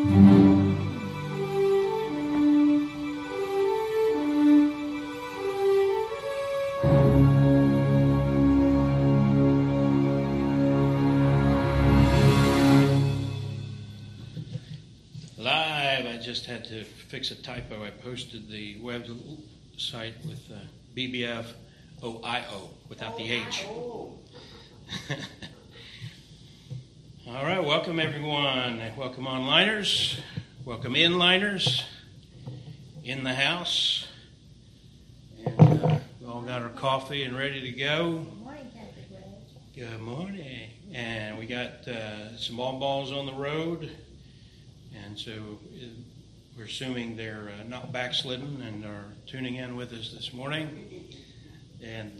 Just had to fix a typo. I posted the website with BBF OIO without the H. All right, welcome everyone. Welcome onliners. Welcome inliners in the house. And we all got our coffee and ready to go. Good morning, Pastor Greg. Good morning. And we got some balls on the road. And so we're assuming they're not backslidden and are tuning in with us this morning. And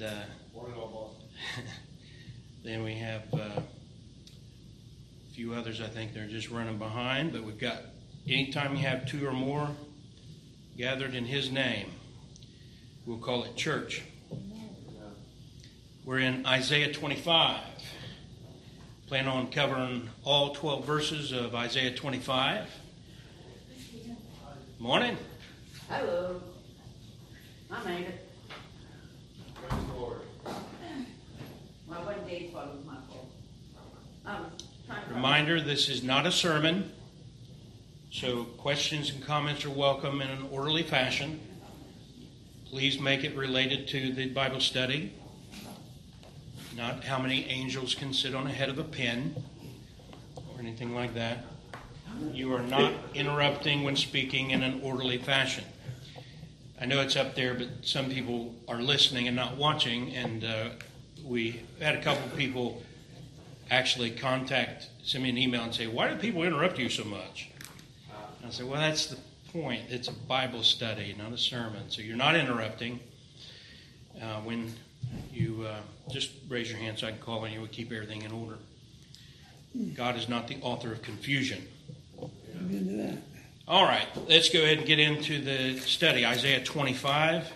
then we have a few others, I think they're just running behind. But we've got, anytime you have two or more gathered in His name, we'll call it church. We're in Isaiah 25. Plan on covering all 12 verses of Isaiah 25. Morning. Hello. I made it. Praise the Lord. Well, one day's fault was my fault. Reminder, this is not a sermon, so questions and comments are welcome in an orderly fashion. Please make it related to the Bible study, not how many angels can sit on the head of a pin or anything like that. You are not interrupting when speaking in an orderly fashion. I know it's up there, but some people are listening and not watching, and we had a couple of people actually send me an email and say, "Why do people interrupt you so much?" And I said, "Well, that's the point. It's a Bible study, not a sermon. So you're not interrupting. When you just raise your hand so I can call on you, we keep everything in order. God is not the author of confusion." All right, let's go ahead and get into the study. Isaiah 25.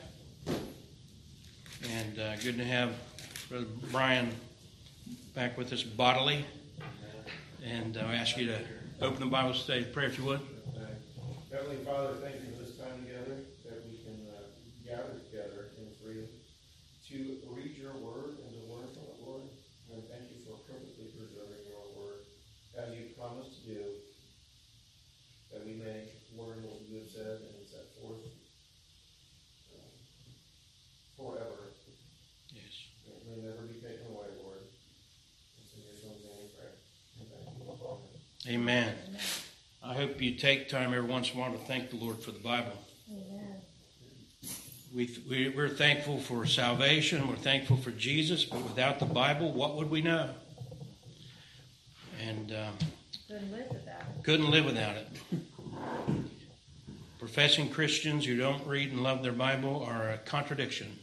And good to have Brother Brian back with us bodily. And I ask you to open the Bible study with prayer, if you would. Heavenly Father, thank you for this time together, that we can gather together in freedom to read your word and to learn from it, Lord. And thank you for perfectly preserving your word as you promised to do, that we may learn what you have said and set forth forever. Yes. It may never be taken away, Lord. It's in your son's name we pray. And thank you. Amen. I hope you take time every once in a while to thank the Lord for the Bible. Amen. We're thankful for salvation. We're thankful for Jesus. But without the Bible, what would we know? And Couldn't live without it. couldn't live without it. Professing Christians who don't read and love their Bible are a contradiction.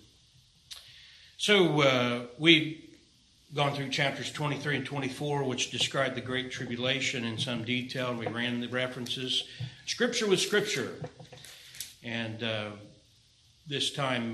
So we've gone through chapters 23 and 24, which describe the Great Tribulation in some detail. We ran the references. Scripture with Scripture. And this time,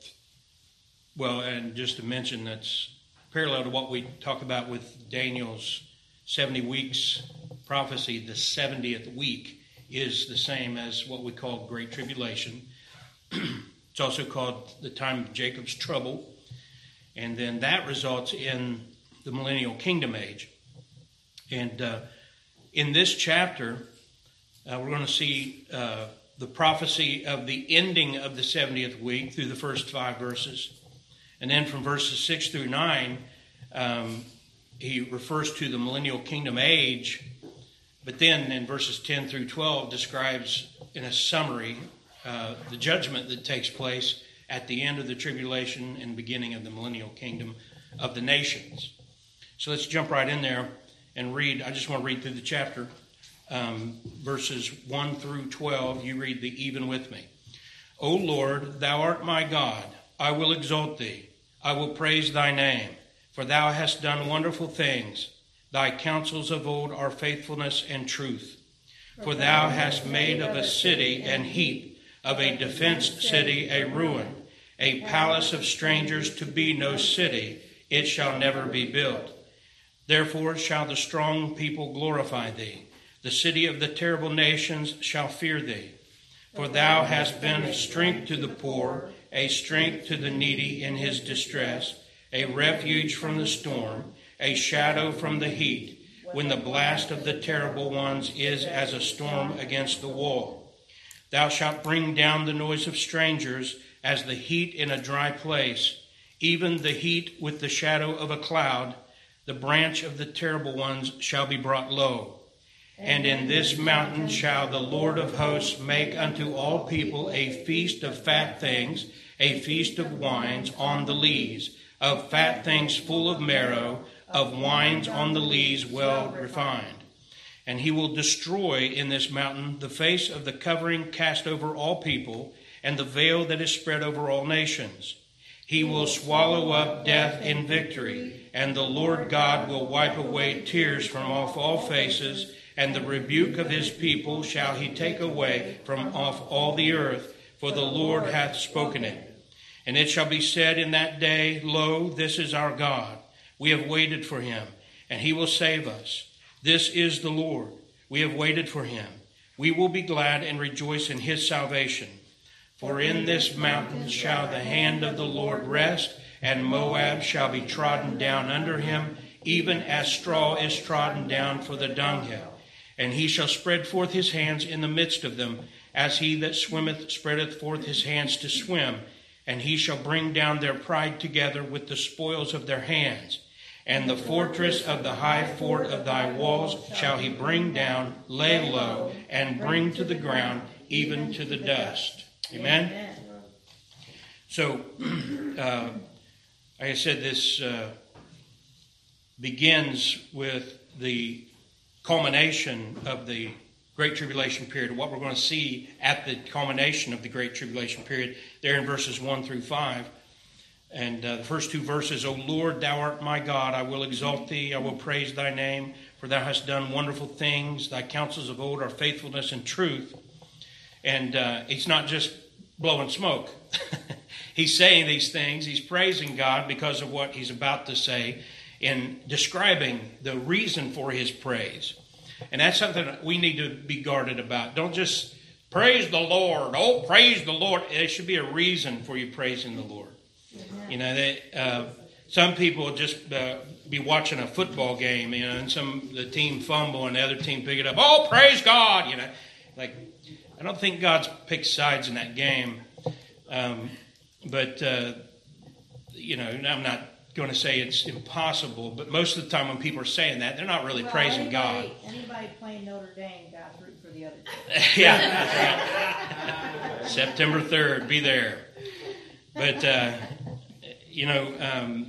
and just to mention, that's parallel to what we talk about with Daniel's 70 weeks prophecy. The 70th week is the same as what we call Great Tribulation. It's also called the time of Jacob's trouble. And then that results in the millennial kingdom age. And in this chapter, we're going to see the prophecy of the ending of the 70th week through the first 5 verses. And then from verses 6 through 9, he refers to the millennial kingdom age. But then in verses 10 through 12 describes in a summary the judgment that takes place at the end of the tribulation and beginning of the millennial kingdom of the nations. So let's jump right in there and read. I just want to read through the chapter, verses 1 through 12. You read the even with me. O Lord, thou art my God. I will exalt thee. I will praise thy name, for thou hast done wonderful things. Thy counsels of old are faithfulness and truth. For thou hast made of a city an heap, of a defenced city a ruin, a palace of strangers to be no city. It shall never be built. Therefore shall the strong people glorify thee. The city of the terrible nations shall fear thee. For thou hast been a strength to the poor, a strength to the needy in his distress, a refuge from the storm, a shadow from the heat, when the blast of the terrible ones is as a storm against the wall. Thou shalt bring down the noise of strangers as the heat in a dry place, even the heat with the shadow of a cloud. The branch of the terrible ones shall be brought low. And in this mountain shall the Lord of hosts make unto all people a feast of fat things, a feast of wines on the lees, of fat things full of marrow, of wines on the lees well refined. And he will destroy in this mountain the face of the covering cast over all people, and the veil that is spread over all nations. He will swallow up death in victory, and the Lord God will wipe away tears from off all faces, and the rebuke of his people shall he take away from off all the earth, for the Lord hath spoken it. And it shall be said in that day, Lo, this is our God. We have waited for him, and he will save us. This is the Lord. We have waited for him. We will be glad and rejoice in his salvation. For in this mountain shall the hand of the Lord rest, and Moab shall be trodden down under him, even as straw is trodden down for the dunghill. And he shall spread forth his hands in the midst of them, as he that swimmeth spreadeth forth his hands to swim. And he shall bring down their pride together with the spoils of their hands. And the fortress of the high fort of thy walls shall he bring down, lay low, and bring to the ground, even to the dust. Amen? So, like I said, this begins with the culmination of the Great Tribulation period, what we're going to see at the culmination of the Great Tribulation period, there in verses 1 through 5. And the first two verses, O Lord, thou art my God, I will exalt thee, I will praise thy name, for thou hast done wonderful things, thy counsels of old are faithfulness and truth. And it's not just blowing smoke. He's saying these things, he's praising God because of what he's about to say, in describing the reason for his praise. And that's something that we need to be guarded about. Don't just praise the Lord. Oh, praise the Lord. There should be a reason for you praising the Lord. You know, some people just be watching a football game, you know, and the team fumble and the other team pick it up. Oh, praise God, you know. Like, I don't think God's picked sides in that game. But you know, I'm not going to say it's impossible, but most of the time when people are saying that, they're not really praising God. Anybody playing Notre Dame got to root for the other team. Yeah, that's right. September 3rd, be there. But, you know,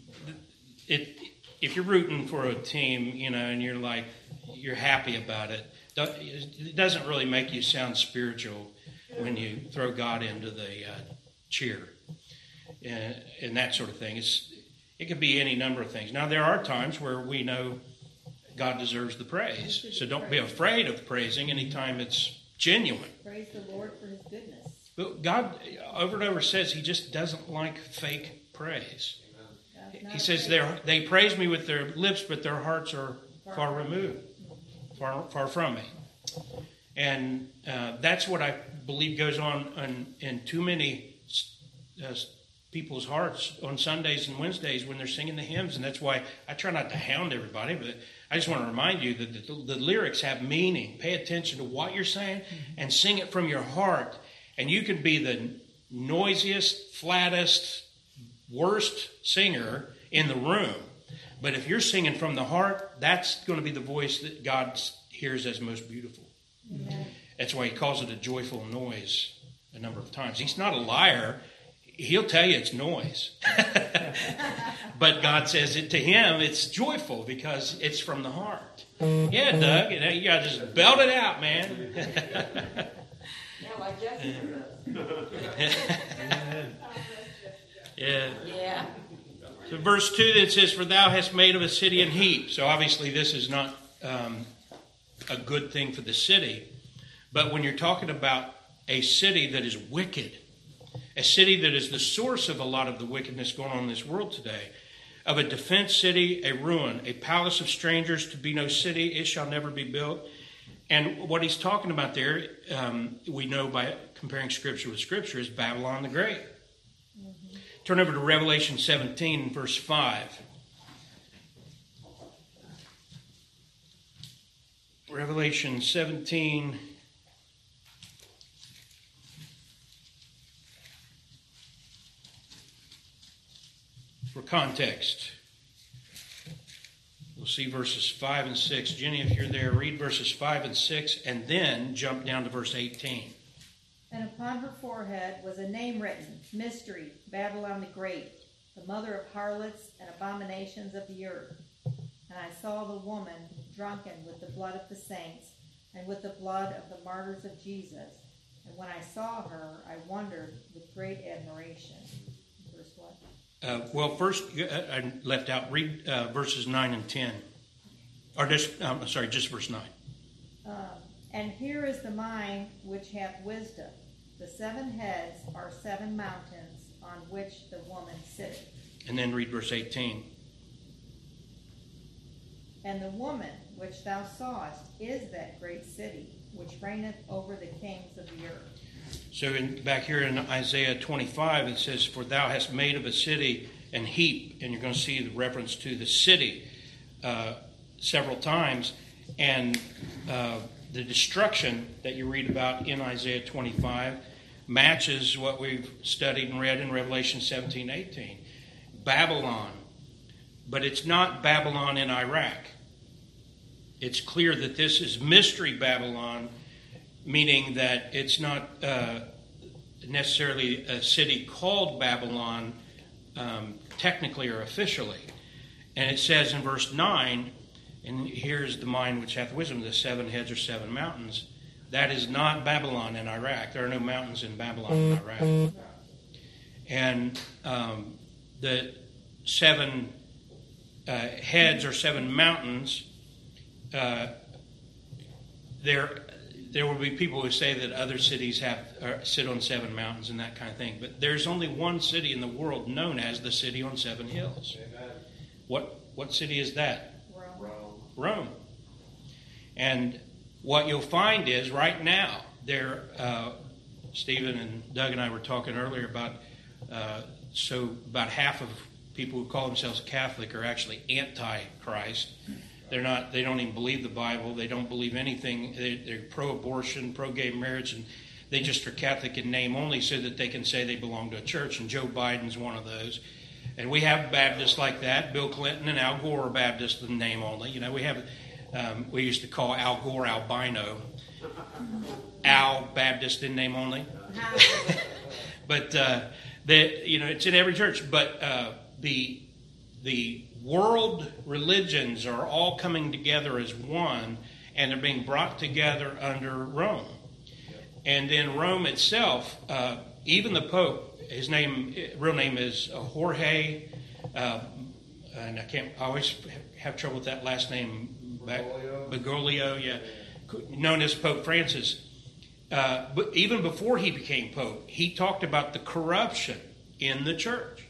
if you're rooting for a team, you know, and you're happy about it, it doesn't really make you sound spiritual when you throw God into the cheer and that sort of thing. It could be any number of things. Now, there are times where we know God deserves the praise. So don't be afraid of praising anytime it's genuine. Praise the Lord for his goodness. But God, over and over, says he just doesn't like fake praise. He says they praise me with their lips, but their hearts are far removed, far from me. And that's what I believe goes on in too many people's hearts on Sundays and Wednesdays when they're singing the hymns. And that's why I try not to hound everybody, but I just want to remind you that the lyrics have meaning. Pay attention to what you're saying and sing it from your heart. And you can be the noisiest, flattest, worst singer in the room. But if you're singing from the heart, that's going to be the voice that God hears as most beautiful. Amen. That's why he calls it a joyful noise a number of times. He's not a liar. He'll tell you it's noise. But God says it to him, it's joyful because it's from the heart. Yeah, Doug, you got to just belt it out, man. Yeah, like Jessica does. Yeah. So verse 2 then says, For thou hast made of a city an heap. So obviously this is not a good thing for the city. But when you're talking about a city that is wicked, a city that is the source of a lot of the wickedness going on in this world today, of a defense city, a ruin, a palace of strangers to be no city, it shall never be built. And what he's talking about there, we know by comparing Scripture with Scripture, is Babylon the Great. Mm-hmm. Turn over to Revelation 17, verse 5. Revelation 17, for context. We'll see verses 5 and 6. Jenny, if you're there, read verses 5 and 6, and then jump down to verse 18. And upon her forehead was a name written, Mystery, Babylon the Great, the mother of harlots and abominations of the earth. And I saw the woman drunken with the blood of the saints, and with the blood of the martyrs of Jesus. And when I saw her, I wondered with great admiration. Verse what? Well, first, I left out, read verses 9 and 10. Or just verse 9. And here is the mind which hath wisdom. The 7 heads are 7 mountains on which the woman sitteth. And then read verse 18. And the woman which thou sawest is that great city, which reigneth over the kings of the earth. So back here in Isaiah 25, it says, For thou hast made of a city an heap. And you're going to see the reference to the city several times. And the destruction that you read about in Isaiah 25 matches what we've studied and read in Revelation 17, 18. Babylon. But it's not Babylon in Iraq. It's clear that this is Mystery Babylon, meaning that it's not necessarily a city called Babylon technically or officially. And it says in verse 9, and here's the mind which hath wisdom, the 7 heads are 7 mountains. That is not Babylon in Iraq. There are no mountains in Babylon in Iraq. And the 7 heads or 7 mountains, there will be people who say that other cities sit on 7 mountains and that kind of thing. But there's only one city in the world known as the city on 7 hills. Amen. What city is that? Rome. And what you'll find is right now, there, Stephen and Doug and I were talking earlier about, about half of people who call themselves Catholic are actually anti-Christ. They don't even believe the Bible. They don't believe anything. They're pro-abortion, pro-gay marriage, and they just are Catholic in name only so that they can say they belong to a church. And Joe Biden's one of those. And we have Baptists like that. Bill Clinton and Al Gore are Baptists in name only. You know, we used to call Al Gore albino. Al Baptist in name only. But it's in every church. But the world religions are all coming together as one, and they're being brought together under Rome. And then Rome itself, even the Pope, his real name is Jorge, and I always have trouble with that last name. Bergoglio, yeah, known as Pope Francis. But even before he became Pope, he talked about the corruption in the church.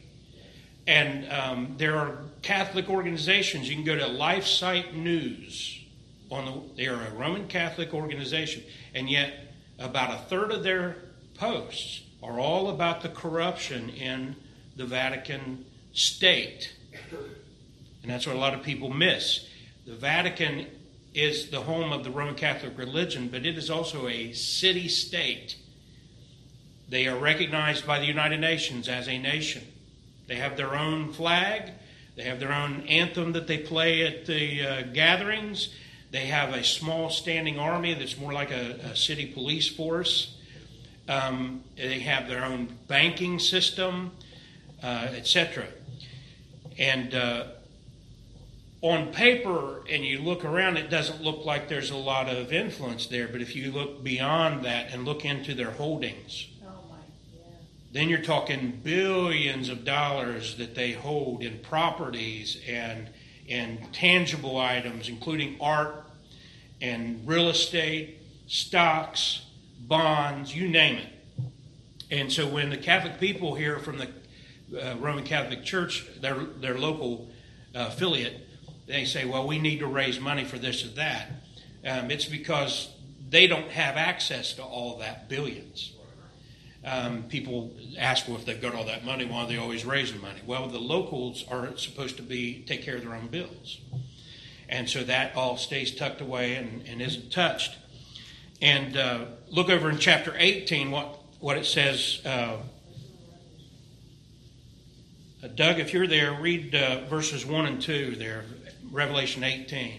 And there are Catholic organizations. You can go to LifeSite News. They are a Roman Catholic organization. And yet about a third of their posts are all about the corruption in the Vatican state. And that's what a lot of people miss. The Vatican is the home of the Roman Catholic religion, but it is also a city-state. They are recognized by the United Nations as a nation. They have their own flag. They have their own anthem that they play at the gatherings. They have a small standing army that's more like a city police force. They have their own banking system, etc. And on paper, and you look around, it doesn't look like there's a lot of influence there. But if you look beyond that and look into their holdings, then you're talking billions of dollars that they hold in properties and tangible items, including art and real estate, stocks, bonds, you name it. And so when the Catholic people hear from the Roman Catholic Church, their local affiliate, they say, well, we need to raise money for this or that. It's because they don't have access to all that billions. People ask, well, if they've got all that money, why are they always raising money? Well, the locals are supposed to take care of their own bills. And so that all stays tucked away and isn't touched. And look over in chapter 18 what it says. Doug, if you're there, read verses 1 and 2 there, Revelation 18.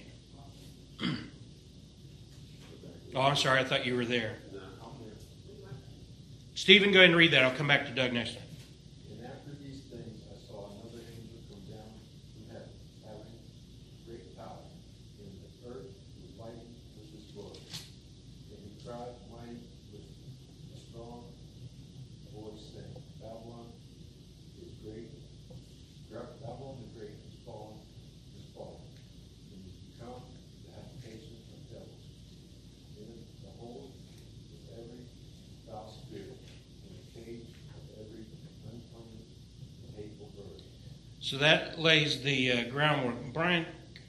Oh, I'm sorry, I thought you were there. Stephen, go ahead and read that. I'll come back to Doug next time. And after these things I saw another angel come down from heaven, having great power, and the earth was lightened with his glory. And he cried mighty with a strong voice, saying, Babylon is great, Babylon the great is fallen, and is become the habitation of devils. In it the whole of every foul spirit, and the cage of every unclean and hateful bird. So that lays the groundwork. Brian,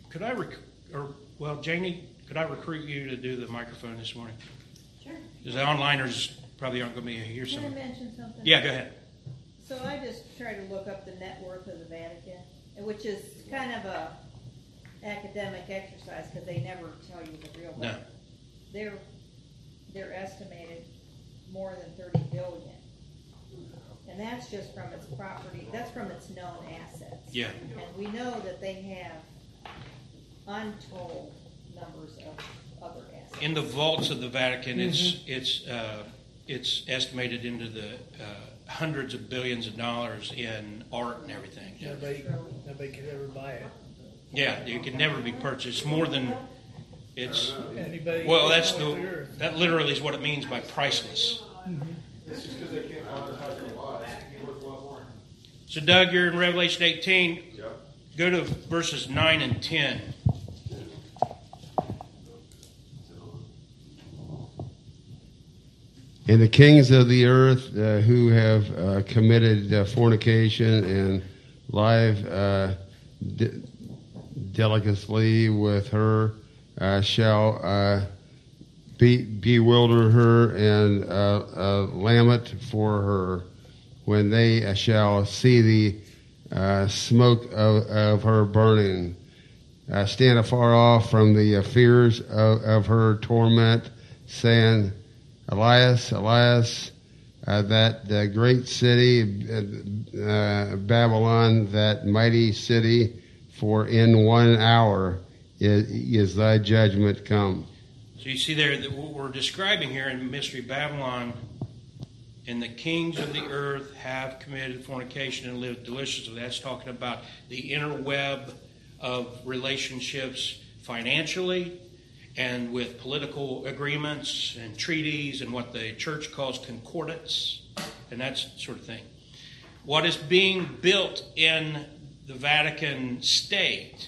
Janie, could I recruit you to do the microphone this morning? Sure. Because the onliners probably aren't going to be here Can I somewhere. mention something? Yeah, go ahead. So I just tried to look up the net worth of the Vatican, which is kind of a academic exercise because they never tell you the real No. number. They're estimated more than 30 billion. And that's just from its property, that's from its known assets. Yeah. And we know that they have untold numbers of other assets. In the vaults of the Vatican, it's estimated into the hundreds of billions of dollars in art and everything. Nobody could ever buy it. Yeah, it can never be purchased. More than it's. Anybody Well, can that literally is what it means by priceless. It's just because they can't monetize their lives. It's worth a lot more. So, Doug, you're in Revelation 18. Yep. Go to verses 9 and 10. And the kings of the earth who have committed fornication and live delicacy with her shall bewilder her and lament for her when they shall see the smoke of her burning. Stand afar off from the fears of her torment, saying, Elias, Elias, that great city, Babylon, that mighty city, for in 1 hour is thy judgment come. So you see there that what we're describing here in Mystery Babylon, and the kings of the earth have committed fornication and lived deliciously. That's talking about the inner web of relationships financially and with political agreements and treaties and what the church calls concordats and that sort of thing. What is being built in the Vatican state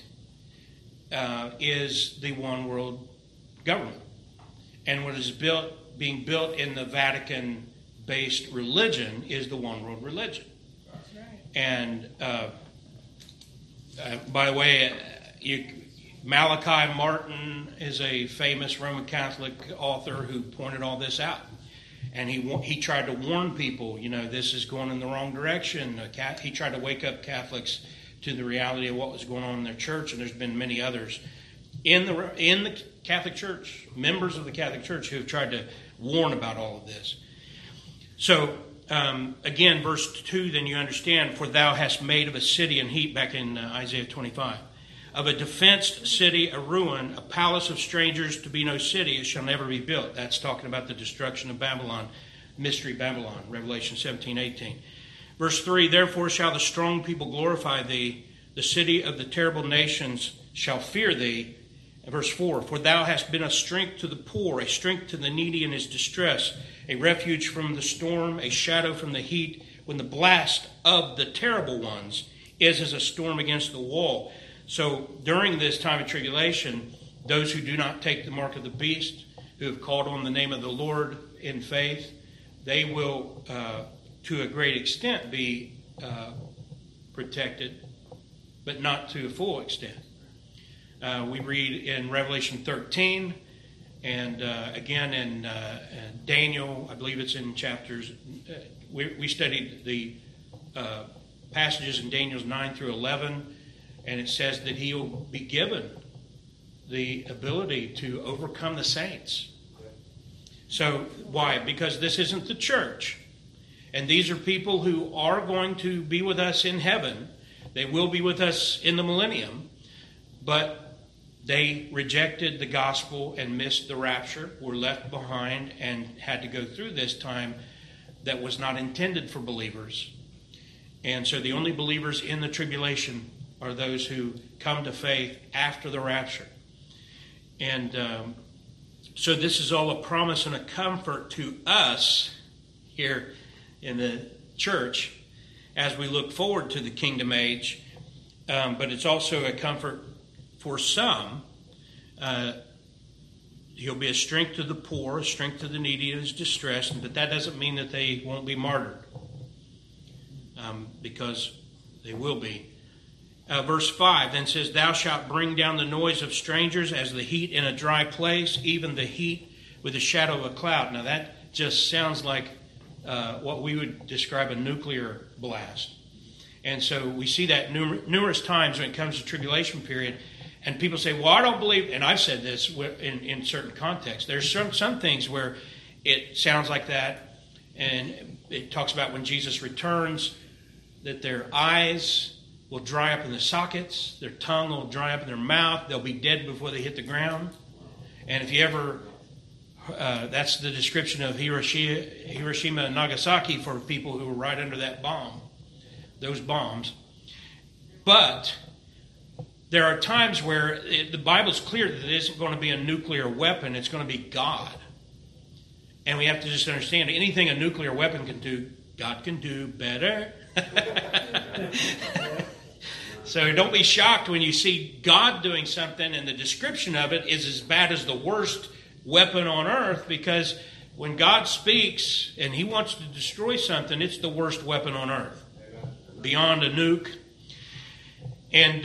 is the one world government. And what is being built in the Vatican-based religion is the one world religion. That's right. And by the way, Malachi Martin is a famous Roman Catholic author who pointed all this out. And he tried to warn people, this is going in the wrong direction. He tried to wake up Catholics to the reality of what was going on in their church, and there's been many others in the Catholic Church, members of the Catholic Church who have tried to warn about all of this. So, again, verse 2, then you understand, for thou hast made of a city an heap, back in Isaiah 25. Of a defenced city, a ruin, a palace of strangers to be no city, it shall never be built. That's talking about the destruction of Babylon, Mystery Babylon, Revelation 17:18. Verse 3, therefore shall the strong people glorify thee, the city of the terrible nations shall fear thee. And verse 4, for thou hast been a strength to the poor, a strength to the needy in his distress, a refuge from the storm, a shadow from the heat, when the blast of the terrible ones is as a storm against the wall. So during this time of tribulation, those who do not take the mark of the beast, who have called on the name of the Lord in faith, they will, to a great extent, be protected, but not to a full extent. We read in Revelation 13 And again, in Daniel, I believe it's in chapters, we studied the passages in Daniel's 9 through 11, and it says that he'll be given the ability to overcome the saints. So why? Because this isn't the church. And these are people who are going to be with us in heaven. They will be with us in the millennium. But they rejected the gospel and missed the rapture, were left behind, and had to go through this time that was not intended for believers. And so the only believers in the tribulation are those who come to faith after the rapture. And so this is all a promise and a comfort to us here in the church as we look forward to the kingdom age. But it's also a comfort for some. He'll be a strength to the poor, a strength to the needy and his distress, but that doesn't mean that they won't be martyred, because they will be. Verse 5 then says, "Thou shalt bring down the noise of strangers as the heat in a dry place, even the heat with the shadow of a cloud." Now that just sounds like what we would describe a nuclear blast. And so we see that numerous times when it comes to tribulation period. And people say, well, I don't believe, and I've said this in certain contexts. There's some things where it sounds like that. And it talks about when Jesus returns, that their eyes will dry up in the sockets, their tongue will dry up in their mouth, they'll be dead before they hit the ground. And if you ever, that's the description of Hiroshima and Nagasaki for people who were right under that bomb, those bombs. But there are times where the Bible's clear that it isn't going to be a nuclear weapon, it's going to be God. And we have to just understand anything a nuclear weapon can do, God can do better. So don't be shocked when you see God doing something and the description of it is as bad as the worst weapon on earth, because when God speaks and He wants to destroy something, it's the worst weapon on earth, beyond a nuke. And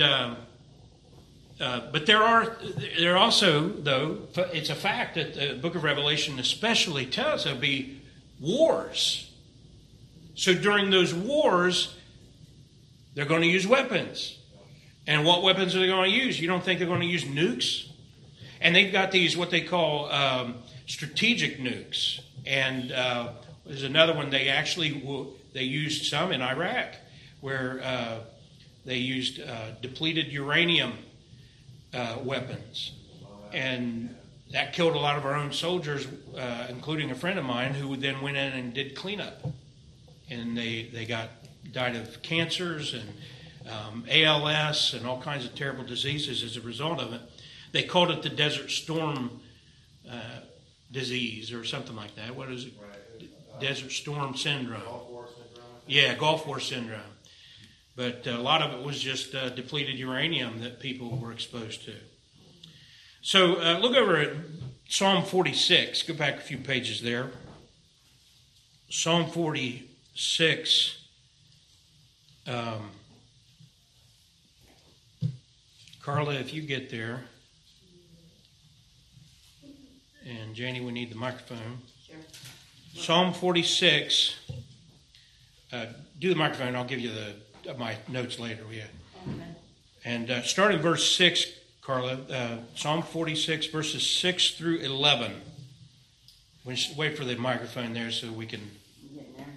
but there are also, though, it's a fact that the book of Revelation especially tells there'll be wars. So during those wars, they're going to use weapons. And what weapons are they going to use? You don't think they're going to use nukes? And they've got these, what they call strategic nukes. And there's another one they used some in Iraq, where they used depleted uranium weapons. And that killed a lot of our own soldiers, including a friend of mine who then went in and did cleanup. And they died of cancers and ALS and all kinds of terrible diseases as a result of it. They called it the Desert Storm disease or something like that. What is it? Right. Desert Storm Syndrome. Gulf War Syndrome. Yeah, Gulf War Syndrome. But a lot of it was just depleted uranium that people were exposed to. So look over at Psalm 46. Go back a few pages there. Psalm 46. Carla, if you get there. And Janie, we need the microphone. Sure. Psalm 46. Do the microphone. I'll give you my notes later. Yeah. Amen. And starting verse 6, Carla, Psalm 46, verses 6 through 11. We just wait for the microphone there so we can... I'm getting there.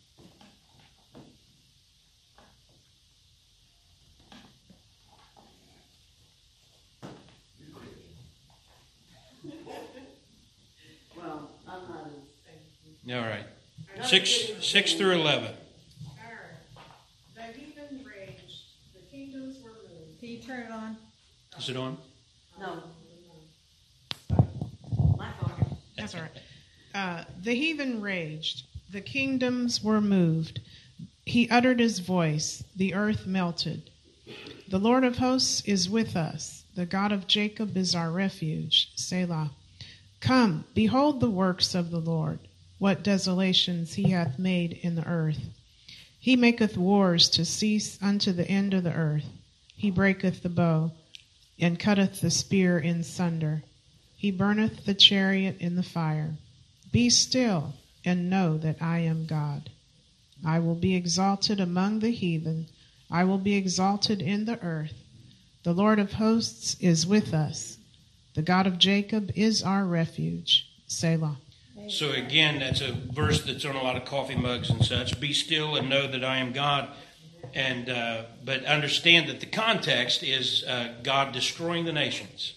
Well, I'm not as... All right. 6 through 11. The heathen raged, the kingdoms were moved. Can you turn it on? Is it on? No. My fault. That's all right. The heathen raged, the kingdoms were moved. He uttered his voice, the earth melted. The Lord of hosts is with us. The God of Jacob is our refuge. Selah. Come, behold the works of the Lord, what desolations he hath made in the earth. He maketh wars to cease unto the end of the earth. He breaketh the bow, and cutteth the spear in sunder. He burneth the chariot in the fire. Be still, and know that I am God. I will be exalted among the heathen. I will be exalted in the earth. The Lord of hosts is with us. The God of Jacob is our refuge. Selah. So again, that's a verse that's on a lot of coffee mugs and such. Be still and know that I am God. And but understand that the context is God destroying the nations.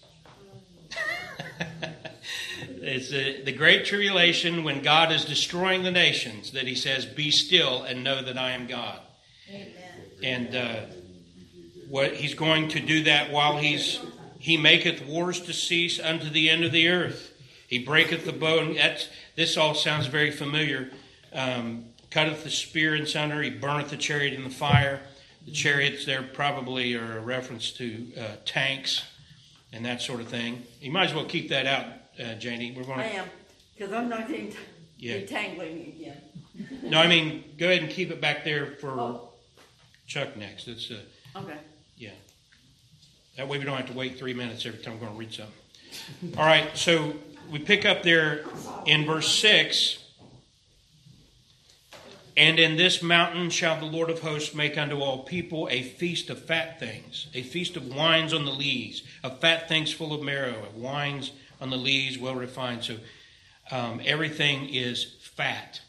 It's the great tribulation when God is destroying the nations that he says, be still and know that I am God. Amen. And what he's going to do that while he maketh wars to cease unto the end of the earth. He breaketh the bow. This all sounds very familiar. Cutteth the spear in sunder. He burneth the chariot in the fire. The chariots there probably are a reference to tanks and that sort of thing. You might as well keep that out, Janie. We're going I am, because I'm not getting Yeah. detangling again. No, I mean, go ahead and keep it back there for Oh, Chuck next. It's okay. yeah. That way we don't have to wait 3 minutes every time we're going to read something. All right, so we pick up there in verse 6. And in this mountain shall the Lord of hosts make unto all people a feast of fat things, a feast of wines on the lees, of fat things full of marrow, of wines on the lees, well refined. So everything is fat.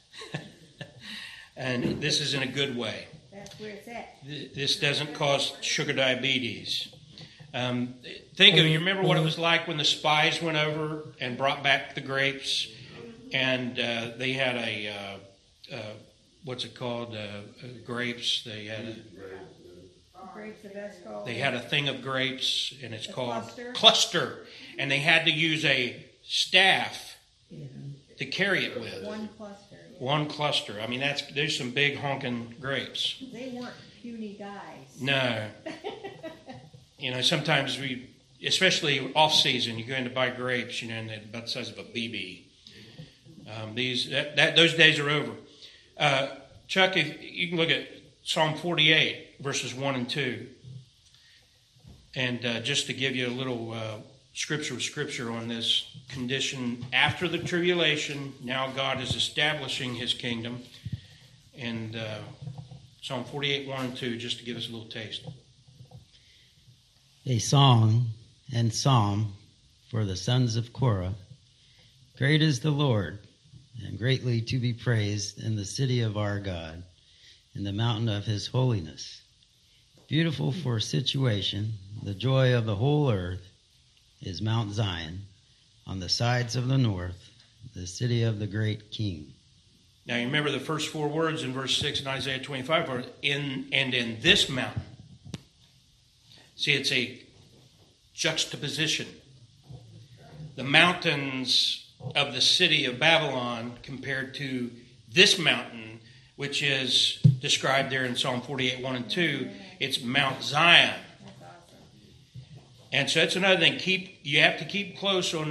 And this is in a good way. That's where it's at. This doesn't cause sugar diabetes. Think of it. You remember what it was like when the spies went over and brought back the grapes, and they had a what's it called? Grapes. They had Grapes of Eshcol. they had a thing of grapes, and it's A called cluster? and they had to use a staff to carry it with. One cluster. Yeah. One cluster. I mean, there's some big honking grapes. They weren't puny guys. No. Sometimes especially off season, you go in to buy grapes, and they're about the size of a BB. Those days are over. Chuck, if you can look at Psalm 48, verses 1 and 2. And just to give you a little scripture on this condition after the tribulation, now God is establishing his kingdom. And Psalm 48, 1 and 2, just to give us a little taste. A song and psalm for the sons of Korah. Great is the Lord, and greatly to be praised in the city of our God, in the mountain of his holiness. Beautiful for situation, the joy of the whole earth is Mount Zion, on the sides of the north, the city of the great King. Now you remember the first 4 words in verse 6 in Isaiah 25 are in this mountain. See, it's a juxtaposition. The mountains of the city of Babylon compared to this mountain, which is described there in Psalm 48, 1 and 2. It's Mount Zion. That's awesome. And so that's another thing. You have to keep close on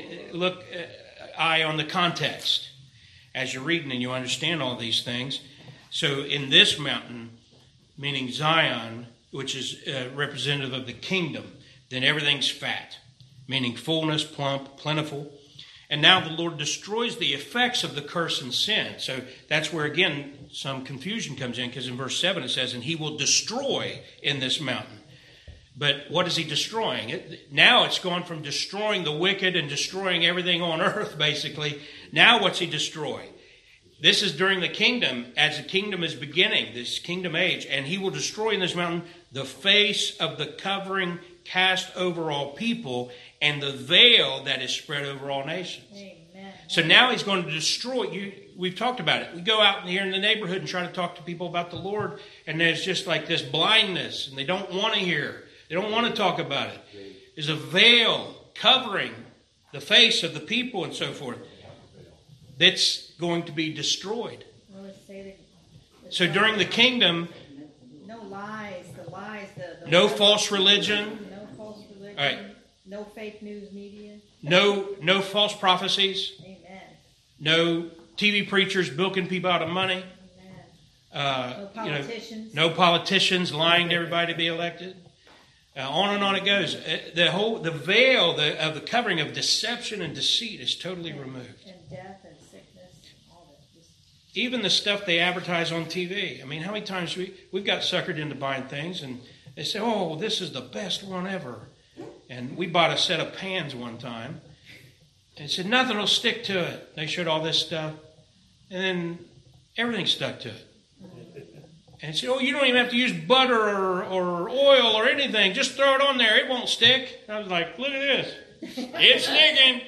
eye on the context as you're reading and you understand all these things. So in this mountain, meaning Zion, which is representative of the kingdom, then everything's fat, meaning fullness, plump, plentiful. And now the Lord destroys the effects of the curse and sin. So that's where, again, some confusion comes in, because in verse 7 it says, and he will destroy in this mountain. But what is he destroying? Now it's gone from destroying the wicked and destroying everything on earth, basically. Now what's he destroy? This is during the kingdom, as the kingdom is beginning, this kingdom age. And he will destroy in this mountain the face of the covering cast over all people and the veil that is spread over all nations. Amen. So now he's going to destroy you. We've talked about it. We go out here in the neighborhood and try to talk to people about the Lord, and there's just like this blindness, and they don't want to hear. They don't want to talk about it. There's a veil covering the face of the people and so forth that's going to be destroyed. Well, let's say that. So during the kingdom, No lies. The no false religion, No false religion. All right. No fake news media. no false prophecies, Amen. no TV preachers bilking people out of money, Amen. No politicians. no politicians lying to everybody to be elected. On and on it goes. The veil of the covering of deception and deceit is totally removed. And death and sickness, all that. Just Even the stuff they advertise on TV. I mean, how many times we've got suckered into buying things and they say, oh, this is the best one ever. And we bought a set of pans one time and it said nothing will stick to it. They showed all this stuff and then everything stuck to it. And said, oh, you don't even have to use butter or oil or anything. Just throw it on there. It won't stick. I was like, look at this. It's sticking.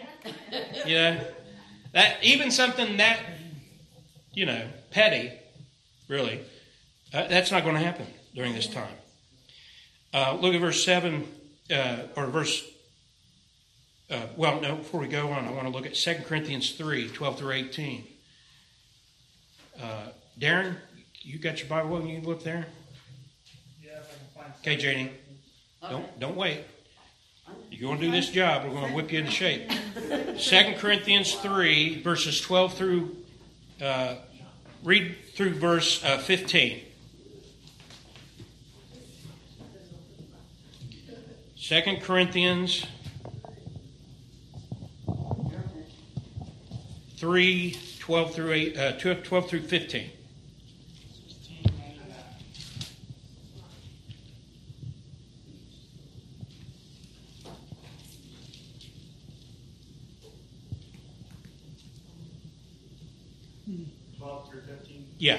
That even something that, petty, really, that's not going to happen during this time. Look at verse 7, before we go on, I want to look at 2 Corinthians 3, 12 through 18. Darren, you got your Bible and you can look there? Yeah, if I can find Okay, Janie. Okay. Don't wait. You're going to do this job. We're going to whip you into shape. 2 Corinthians 3, verses 12 through, read through verse 15. 2 Corinthians 3, 12 through 15. Yeah.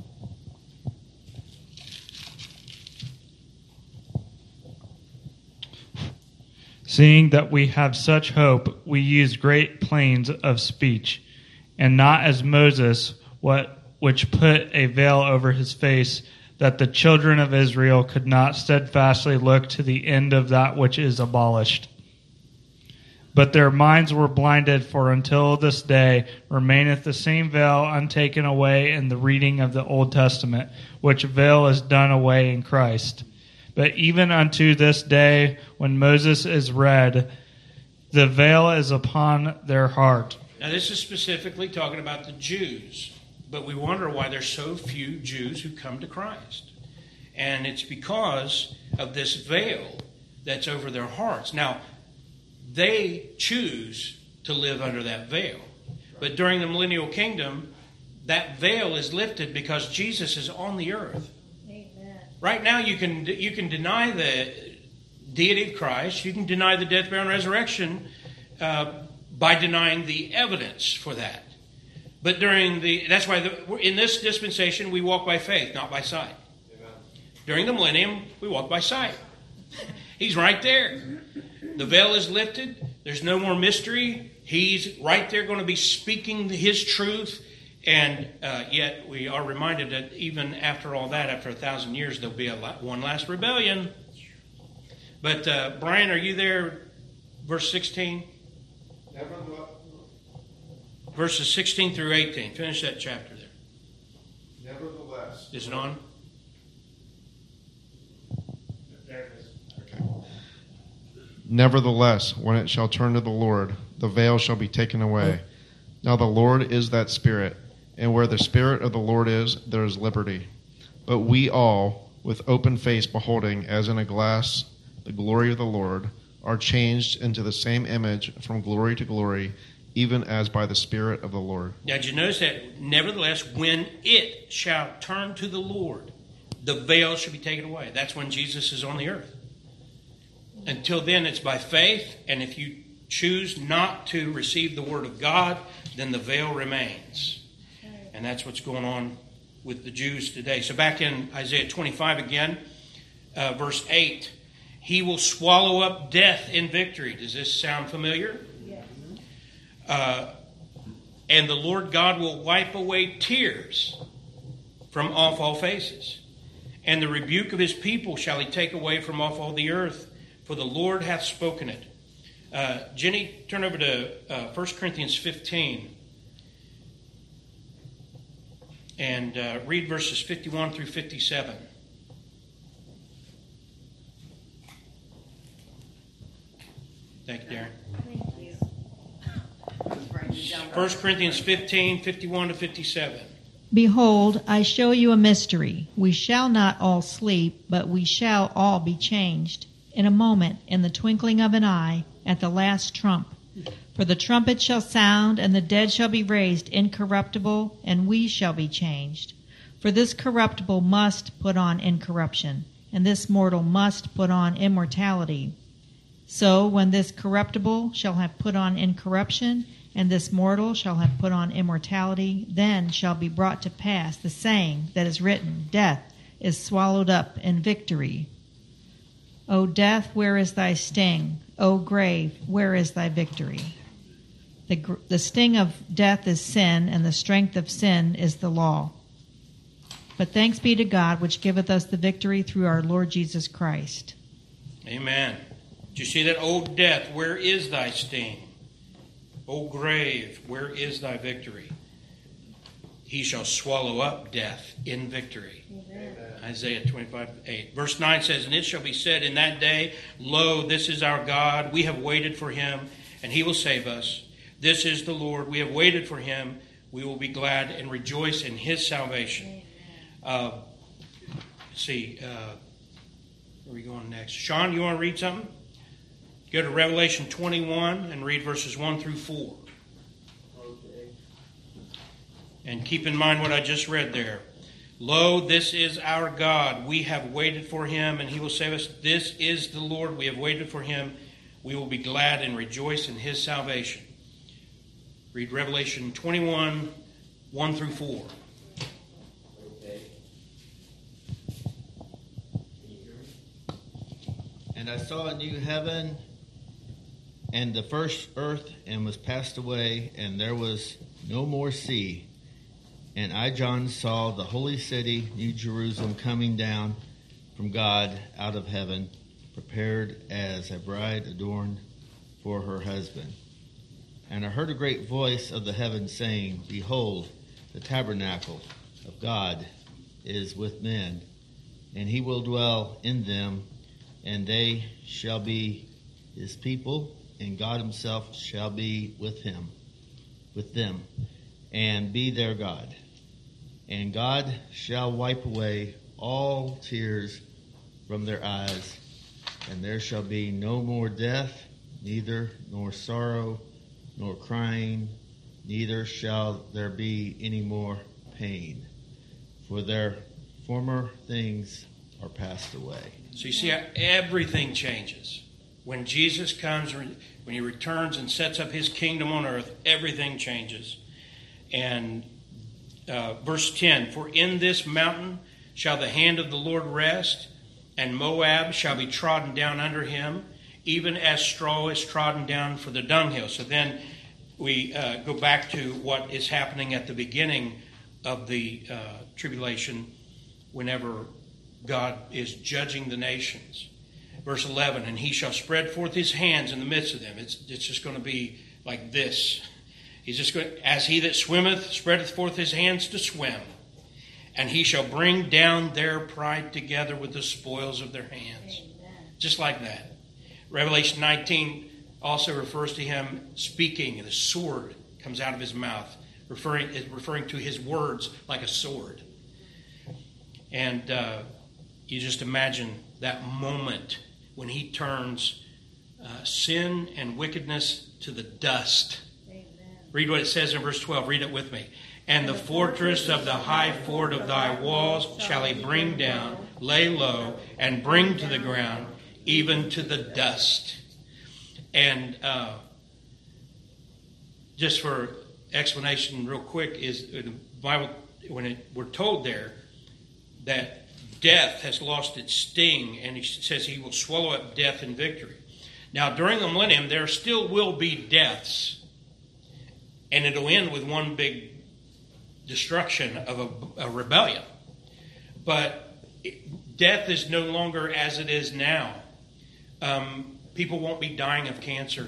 Seeing that we have such hope, we use great plains of speech, and not as Moses, which put a veil over his face, that the children of Israel could not steadfastly look to the end of that which is abolished. But their minds were blinded, for until this day remaineth the same veil untaken away in the reading of the Old Testament, which veil is done away in Christ. But even unto this day, when Moses is read, the veil is upon their heart. Now this is specifically talking about the Jews, but we wonder why there's so few Jews who come to Christ. And it's because of this veil that's over their hearts. Now, they choose to live under that veil. But during the millennial kingdom, that veil is lifted because Jesus is on the earth. Amen. Right now, you can deny the deity of Christ. You can deny the death, burial, and resurrection by denying the evidence for that. But that's why in this dispensation we walk by faith, not by sight. Amen. During the millennium, we walk by sight. He's right there. The veil is lifted. There's no more mystery. He's right there going to be speaking His truth. And yet we are reminded that even after all that, after 1,000 years, there'll be one last rebellion. But Brian, are you there? Verse 16? Verses 16 through 18. Finish that chapter there. Nevertheless. Is it on? Nevertheless, when it shall turn to the Lord, the veil shall be taken away. Now the Lord is that Spirit, and where the Spirit of the Lord is, there is liberty. But we all, with open face beholding, as in a glass, the glory of the Lord, are changed into the same image from glory to glory, even as by the Spirit of the Lord. Now, did you notice that? Nevertheless, when it shall turn to the Lord, the veil shall be taken away. That's when Jesus is on the earth. Until then, it's by faith, and if you choose not to receive the Word of God, then the veil remains. And that's what's going on with the Jews today. So back in Isaiah 25 again, verse 8, He will swallow up death in victory. Does this sound familiar? Yes. And the Lord God will wipe away tears from off all faces. And the rebuke of His people shall He take away from off all the earth. For the Lord hath spoken it. Jenny, turn over to 1 Corinthians 15 and read verses 51 through 57. Thank you, Darren. Thank you. 1 Corinthians 15, 51 to 57. Behold, I show you a mystery. We shall not all sleep, but we shall all be changed. in a moment, in the twinkling of an eye, at the last trump. For the trumpet shall sound, and the dead shall be raised incorruptible, and we shall be changed. For this corruptible must put on incorruption, and this mortal must put on immortality. So when this corruptible shall have put on incorruption, and this mortal shall have put on immortality, then shall be brought to pass the saying that is written, Death is swallowed up in victory. O death, where is thy sting? O grave, where is thy victory? The sting of death is sin, and the strength of sin is the law. But thanks be to God, which giveth us the victory through our Lord Jesus Christ. Amen. Did you see that? O death, where is thy sting? O grave, where is thy victory? He shall swallow up death in victory. Amen. Isaiah 25:8. Verse 9 says, And it shall be said in that day, Lo, this is our God. We have waited for him, and he will save us. This is the Lord. We have waited for him. We will be glad and rejoice in his salvation. Where are we going next? Sean, you want to read something? Go to Revelation 21 and read verses 1 through 4. Okay. And keep in mind what I just read there. Lo, this is our God. We have waited for him, and he will save us. This is the Lord. We have waited for him. We will be glad and rejoice in his salvation. Read Revelation 21, 1 through 4. Okay. Can you hear me? And I saw a new heaven and the first earth, and was passed away, and there was no more sea. And I, John, saw the holy city, New Jerusalem, coming down from God out of heaven, prepared as a bride adorned for her husband. And I heard a great voice of the heavens saying, Behold, the tabernacle of God is with men, and he will dwell in them, and they shall be his people, and God himself shall be with them, and be their God. And God shall wipe away all tears from their eyes, and there shall be no more death, neither nor sorrow, nor crying, neither shall there be any more pain, for their former things are passed away. So you see how everything changes. When Jesus comes, when he returns and sets up his kingdom on earth, everything changes. And verse 10, For in this mountain shall the hand of the Lord rest, and Moab shall be trodden down under him, even as straw is trodden down for the dunghill. So then we go back to what is happening at the beginning of the tribulation, whenever God is judging the nations. Verse 11, And he shall spread forth his hands in the midst of them. It's just going to be like this. He's just going, as he that swimmeth spreadeth forth his hands to swim, and he shall bring down their pride together with the spoils of their hands. Amen. Just like that. Revelation 19 also refers to him speaking, and the sword comes out of his mouth, referring to his words like a sword. And you just imagine that moment when he turns sin and wickedness to the dust. Amen. Read what it says in verse 12. Read it with me. And the fortress of the high fort of thy walls shall he bring down, lay low, and bring to the ground, even to the dust. And just for explanation real quick, is the Bible, we're told there that death has lost its sting, and he says he will swallow up death in victory. Now, during the millennium, there still will be deaths, and it'll end with one big destruction of a rebellion. But death is no longer as it is now. People won't be dying of cancer.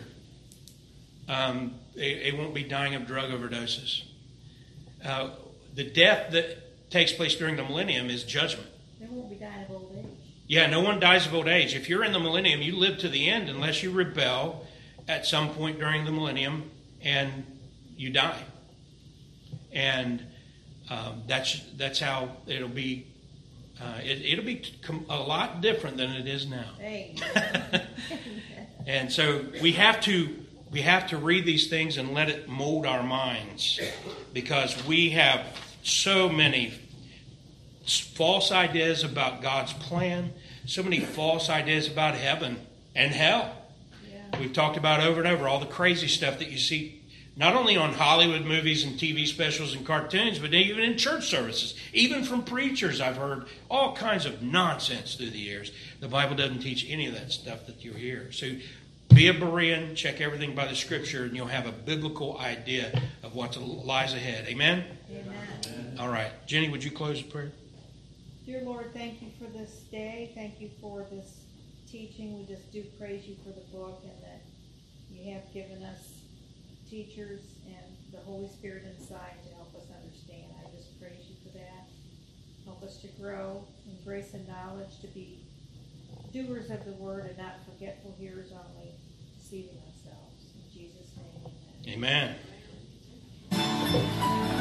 They won't be dying of drug overdoses. The death that takes place during the millennium is judgment. They won't be dying of old age. Yeah, no one dies of old age. If you're in the millennium, you live to the end unless you rebel at some point during the millennium and you die. And that's how it'll be It'll be a lot different than it is now. Amen. And so we have to read these things and let it mold our minds, because we have so many false ideas about God's plan, so many false ideas about heaven and hell. Yeah. We've talked about over and over all the crazy stuff that you see, not only on Hollywood movies and TV specials and cartoons, but even in church services. Even from preachers, I've heard all kinds of nonsense through the years. The Bible doesn't teach any of that stuff that you hear. So be a Berean, check everything by the Scripture, and you'll have a biblical idea of what lies ahead. Amen? Amen. All right. Jenny, would you close the prayer? Dear Lord, thank you for this day. Thank you for this teaching. We just do praise you for the book, and that you have given us teachers and the Holy Spirit inside to help us understand. I just praise you for that. Help us to grow in grace and knowledge, to be doers of the word and not forgetful hearers only, deceiving ourselves. In Jesus' name, amen. Amen.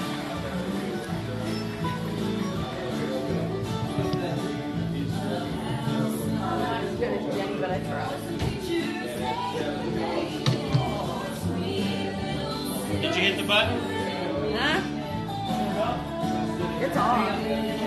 Jenny, but I tried. Did you hit the button? Huh? It's on.